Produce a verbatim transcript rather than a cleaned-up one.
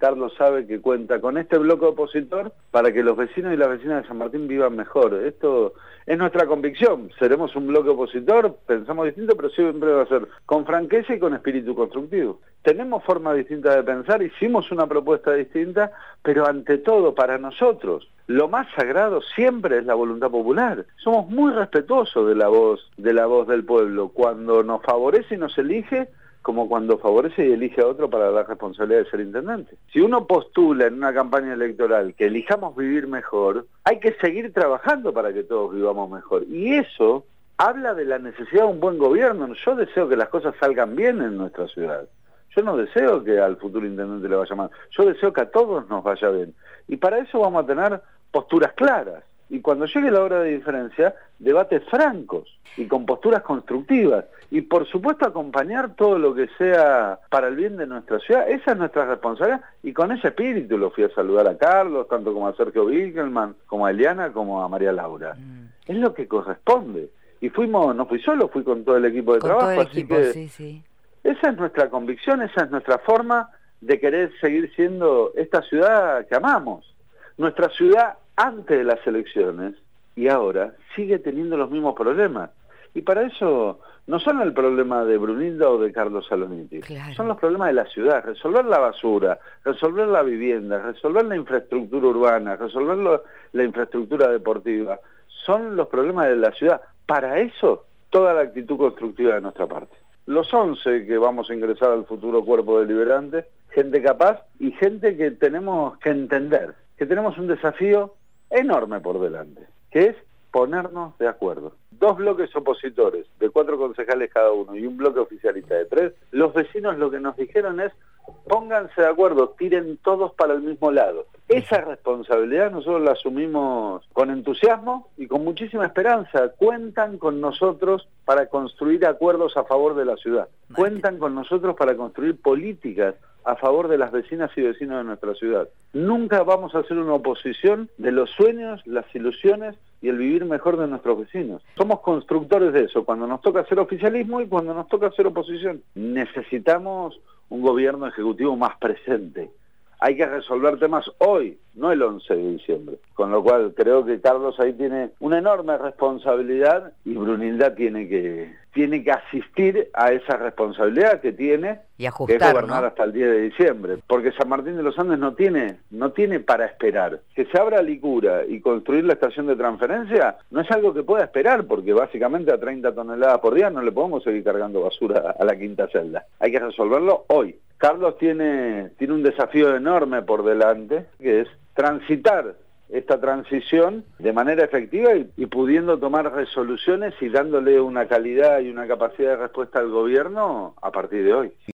Carlos sabe que cuenta con este bloque opositor para que los vecinos y las vecinas de San Martín vivan mejor. Esto es nuestra convicción. Seremos un bloque opositor, pensamos distinto, pero siempre va a ser con franqueza y con espíritu constructivo. Tenemos formas distintas de pensar, hicimos una propuesta distinta, pero ante todo, para nosotros, lo más sagrado siempre es la voluntad popular. Somos muy respetuosos de la voz, de la voz del pueblo, cuando nos favorece y nos elige, como cuando favorece y elige a otro para la responsabilidad de ser intendente. Si uno postula en una campaña electoral que elijamos vivir mejor, hay que seguir trabajando para que todos vivamos mejor. Y eso habla de la necesidad de un buen gobierno. Yo deseo que las cosas salgan bien en nuestra ciudad. Yo no deseo que al futuro intendente le vaya mal. Yo deseo que a todos nos vaya bien. Y para eso vamos a tener posturas claras. Y cuando llegue la hora de diferencia, debates francos y con posturas constructivas. Y por supuesto acompañar todo lo que sea para el bien de nuestra ciudad. Esa es nuestra responsabilidad. Y con ese espíritu lo fui a saludar a Carlos, tanto como a Sergio Wickelmann, como a Eliana, como a María Laura. Mm. Es lo que corresponde. Y fuimos, no fui solo, fui con todo el equipo de con trabajo. Todo el así equipo, que sí, sí. Esa es nuestra convicción, esa es nuestra forma de querer seguir siendo esta ciudad que amamos. Nuestra ciudad antes de las elecciones y ahora sigue teniendo los mismos problemas. Y para eso no son el problema de Brunilda o de Carlos Saloniti, claro. Son los problemas de la ciudad, resolver la basura, resolver la vivienda, resolver la infraestructura urbana, resolver lo, la infraestructura deportiva. Son los problemas de la ciudad. Para eso, toda la actitud constructiva de nuestra parte. Los once que vamos a ingresar al futuro cuerpo deliberante, gente capaz y gente que tenemos que entender, que tenemos un desafío enorme por delante, que es ponernos de acuerdo. Dos bloques opositores, de cuatro concejales cada uno, y un bloque oficialista de tres, los vecinos lo que nos dijeron es, pónganse de acuerdo, tiren todos para el mismo lado. Esa responsabilidad nosotros la asumimos con entusiasmo y con muchísima esperanza. Cuentan con nosotros para construir acuerdos a favor de la ciudad. Cuentan con nosotros para construir políticas a favor de las vecinas y vecinos de nuestra ciudad. Nunca vamos a hacer una oposición de los sueños, las ilusiones y el vivir mejor de nuestros vecinos. Somos constructores de eso, cuando nos toca hacer oficialismo y cuando nos toca hacer oposición. Necesitamos un gobierno ejecutivo más presente. Hay que resolver temas hoy, no el once de diciembre. Con lo cual creo que Carlos ahí tiene una enorme responsabilidad y Brunilda tiene que, tiene que asistir a esa responsabilidad que tiene, y ajustar, que es gobernar, ¿no?, hasta el diez de diciembre. Porque San Martín de los Andes no tiene, no tiene para esperar. Que se abra Licura y construir la estación de transferencia no es algo que pueda esperar, porque básicamente a treinta toneladas por día no le podemos seguir cargando basura a la quinta celda. Hay que resolverlo hoy. Carlos tiene, tiene un desafío enorme por delante, que es transitar esta transición de manera efectiva y, y pudiendo tomar resoluciones y dándole una calidad y una capacidad de respuesta al gobierno a partir de hoy.